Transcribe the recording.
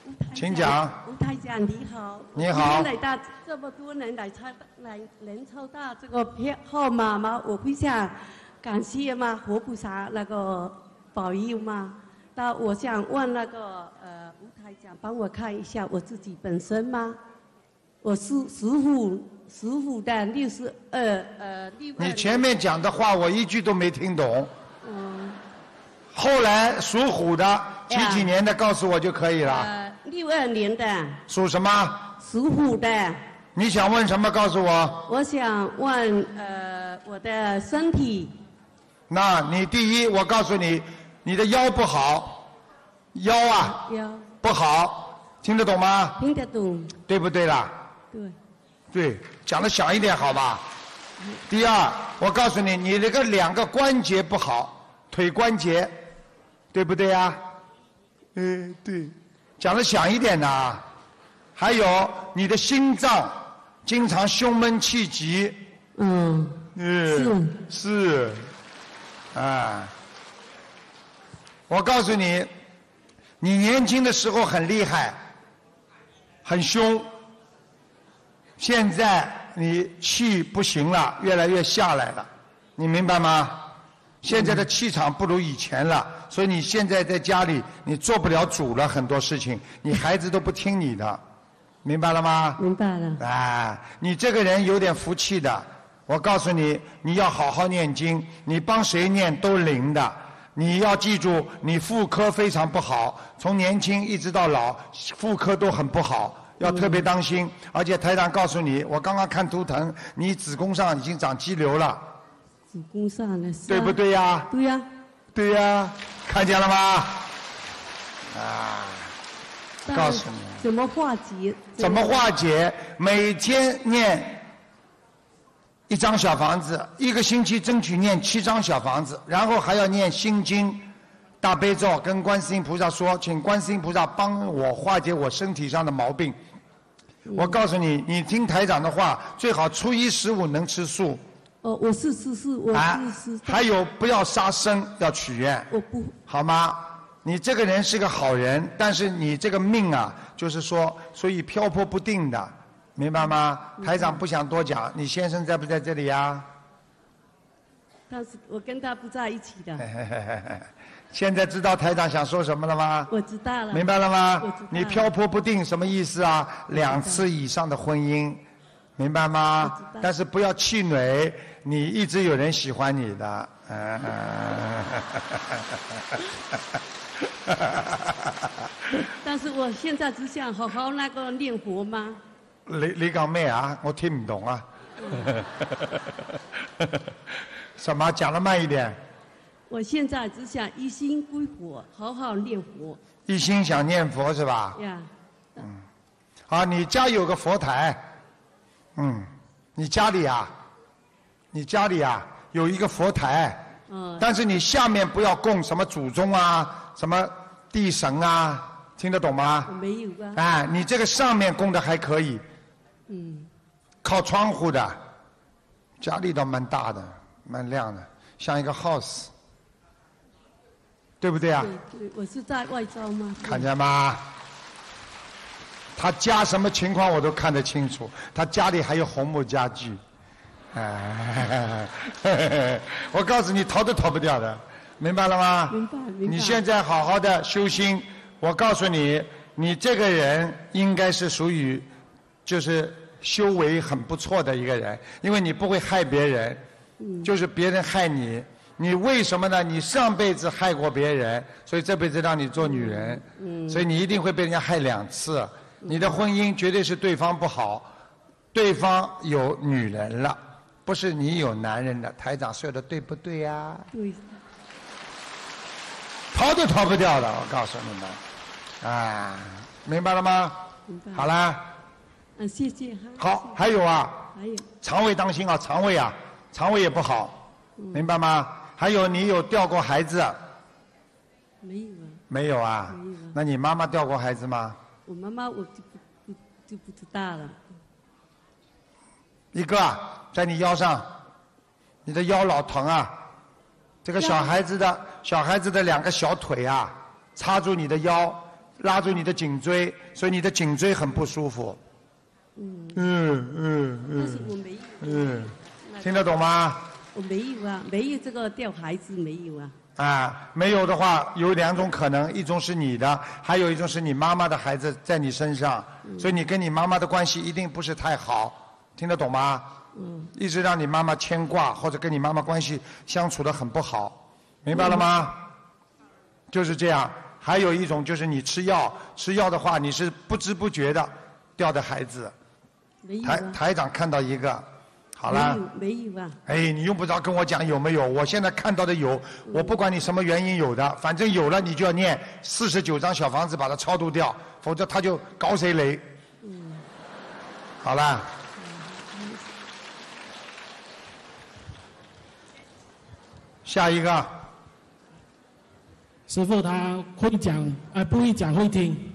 请讲。 吴台长你好。 你好。 今天来到这么多人能抽到这个票号码吗？我非常感谢嘛，活菩萨那个保佑嘛。那我想问那个吴台长帮我看一下我自己本身吗？我是属虎的62 你前面讲的话我一句都没听懂。后来属虎的几年的告诉我就可以了。 62年的。 属什么？ 属虎的。 你想问什么？告诉我。 我想问我的身体。 那你第一，我告诉你，你的腰不好，腰不好，听得懂吗？ 听得懂。 对不对啦？对，讲得响一点好吧？第二，我告诉你，你那个2个关节不好，腿关节，对不对呀？对，讲得响一点呐。还有你的心脏经常胸闷气急。是。我告诉你，你年轻的时候很厉害，很凶。现在你气不行了，越来越下来了，你明白吗？现在的气场不如以前了，所以你现在在家里你做不了主了，很多事情你孩子都不听你的，明白了吗？ 明白了。 你这个人有点福气的，我告诉你，你要好好念经，你帮谁念都灵的。你要记住，你妇科非常不好，从年轻一直到老，妇科都很不好。要特别当心，而且台长告诉你，我刚刚看图腾，你子宫上已经长肌瘤了。 子宫上的是。 对不对呀？对呀，看见了吗？告诉你。 怎么化解？ 怎么化解？每天念1张小房子，1个星期争取念7张小房子，然后还要念心经。大悲咒，跟观世音菩萨说，请观世音菩萨帮我化解我身体上的毛病。我告诉你，你听台长的话，最好初一十五能吃素。 我是吃素，我是吃。 还有不要杀生，要许愿。 我不。 好吗？你这个人是个好人，但是你这个命啊，就是说，所以漂泊不定的，明白吗？台长不想多讲，你先生在不在这里呀？ 但是我跟他不在一起的。 现在知道台长想说什么了吗？ 我知道了。 明白了吗？ 我知道了。 你漂泊不定什么意思啊？2次以上的婚姻，明白吗？但是不要气馁，你一直有人喜欢你的。 但是我现在只想好好那个念佛吗？ 你讲咩啊？我听不懂啊。什么？讲得慢一点。 我现在只想一心归佛，好好念佛。 一心想念佛是吧？好，你家有个佛台。你家里啊有一个佛台。但是你下面不要供什么祖宗啊，什么地神啊，听得懂吗？ 没有啊。 你这个上面供的还可以。靠窗户的，家里倒蛮大的，蛮亮的，像一个 house。对不对啊？ 对，我是在外州吗？ 看见吗？他家什么情况我都看得清楚，他家里还有红木家具。我告诉你，逃都逃不掉的，明白了吗？ 明白。 你现在好好的修心，我告诉你，你这个人应该是属于，就是修为很不错的一个人，因为你不会害别人，就是别人害你。你为什么呢？你上辈子害过别人，所以这辈子让你做女人，所以你一定会被人家害2次。你的婚姻绝对是对方不好，对方有女人了，不是你有男人的。台长说的对不对呀？ 对。 逃都逃不掉的，我告诉你们。明白了吗？ 明白。 好啦。 谢谢。 好，还有啊。 还有。 肠胃当心啊，肠胃也不好，明白吗？还有，你有掉过孩子？ 没有啊。 没有啊？ 没有啊。 那你妈妈掉过孩子吗？ 我妈妈我就不知道了。 一个在你腰上，你的腰老疼啊。这个小孩子的2个小腿啊，插住你的腰， 拉住你的颈椎，所以你的颈椎很不舒服。 但是我没有。 听得懂吗？ 我没有啊，没有这个掉孩子没有啊。 啊，没有的话有2种可能，一种是你的，还有一种是你妈妈的孩子在你身上，所以你跟你妈妈的关系一定不是太好，听得懂吗？一直让你妈妈牵挂，或者跟你妈妈关系相处得很不好，明白了吗？就是这样。还有一种就是你吃药，吃药的话你是不知不觉的掉的孩子。 没有啊。 台长看到一个。好了， 没有啊。 哎，你用不着跟我讲有没有，我现在看到的有，我不管你什么原因有的，反正有了你就要念49张小房子把它超度掉，否则他就搞谁雷。好了。下一个。 师父他会讲，不会讲会听。